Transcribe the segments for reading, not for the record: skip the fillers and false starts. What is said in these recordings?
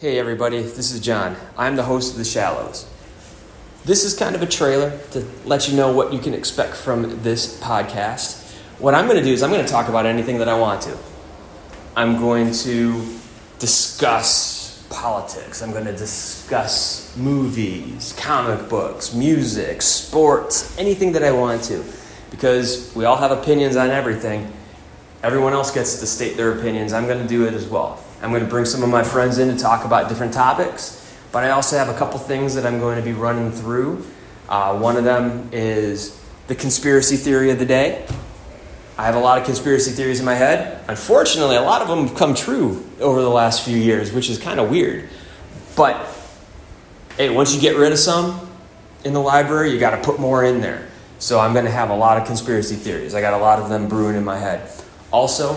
Hey everybody, this is John. I'm the host of The Shallows. This is kind of a trailer to let you know what you can expect from this podcast. What I'm going to do is I'm going to talk about anything that I want to. I'm going to discuss politics. I'm going to discuss movies, comic books, music, sports, anything that I want to. Because we all have opinions on everything. Everyone else gets to state their opinions. I'm going to do it as well. I'm going to bring some of my friends in to talk about different topics, but I also have a couple things that I'm going to be running through. One of them is the conspiracy theory of the day. I have a lot of conspiracy theories in my head. Unfortunately, a lot of them have come true over the last few years, which is kind of weird. But hey, once you get rid of some in the library, you got to put more in there. So I'm going to have a lot of conspiracy theories. I got a lot of them brewing in my head. Also,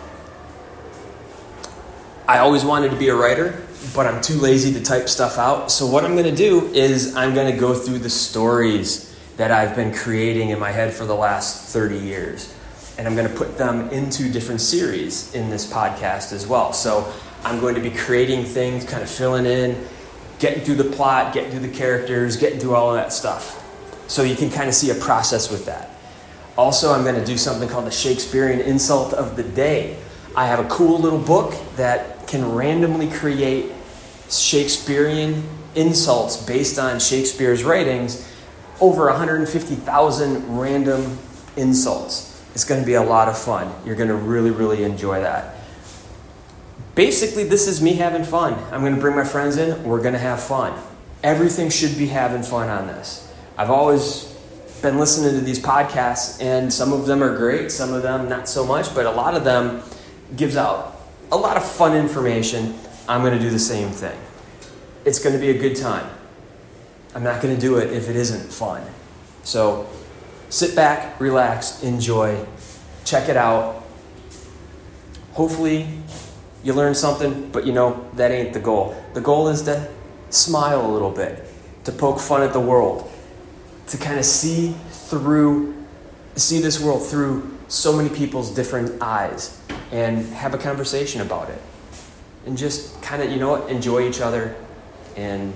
I always wanted to be a writer, but I'm too lazy to type stuff out. So what I'm going to do is I'm going to go through the stories that I've been creating in my head for the last 30 years. And I'm going to put them into different series in this podcast as well. So I'm going to be creating things, kind of filling in, getting through the plot, getting through the characters, getting through all of that stuff. So you can kind of see a process with that. Also, I'm going to do something called the Shakespearean Insult of the Day. I have a cool little book that can randomly create Shakespearean insults based on Shakespeare's writings, over 150,000 random insults. It's going to be a lot of fun. You're going to really, really enjoy that. Basically, this is me having fun. I'm going to bring my friends in. We're going to have fun. Everything should be having fun on this. I've always been listening to these podcasts, and some of them are great, some of them not so much, but a lot of them gives out a lot of fun information. I'm going to do the same thing. It's going to be a good time. I'm not going to do it if it isn't fun. So sit back, relax, enjoy, check it out. Hopefully you learn something, but that ain't the goal. The goal is to smile a little bit, to poke fun at the world, to kind of see this world through so many people's different eyes and have a conversation about it. And just kind of, enjoy each other and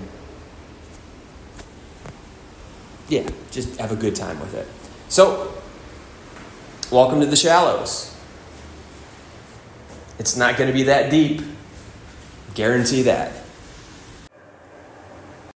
just have a good time with it. So, welcome to The Shallows. It's not going to be that deep. Guarantee that.